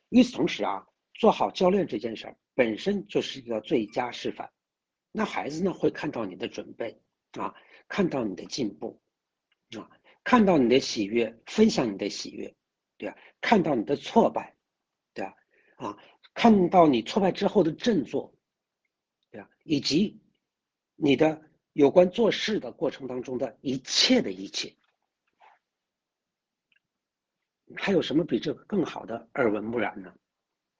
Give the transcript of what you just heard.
与此同时啊，做好教练这件事儿本身就是一个最佳示范。那孩子呢会看到你的准备啊，看到你的进步啊，看到你的喜悦，分享你的喜悦，对吧？看到你的挫败，对吧？啊，看到你挫败之后的振作，对吧？以及你的有关做事的过程当中的一切的一切，还有什么比这个更好的耳闻目染呢？